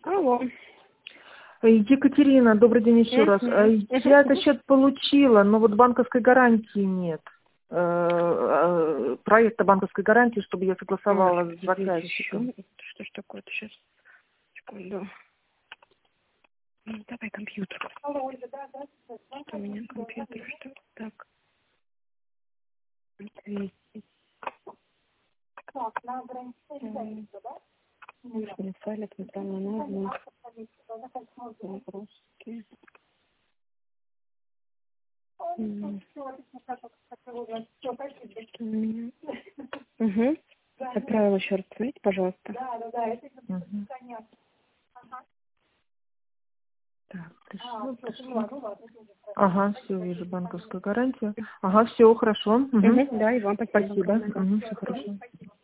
Алло. Екатерина, добрый день еще раз. Я этот счет получила, но вот банковской гарантии нет. Проекта банковской гарантии, чтобы я согласовала с заказчиком. Что ж такое-то сейчас? Секунду. Ну, давай компьютер. Алло, Ольга, да. Что у меня компьютер, что? Так. 200. Так, на ограничение, да? Не файлик, неправильно назван. Вопроски. Угу. Отправила еще раз, смотрите, пожалуйста. Да, это понятно. Так, пришло. Ага, все, вижу банковскую гарантию. Ага, все, хорошо. Да, и вам спасибо. Спасибо. Все хорошо.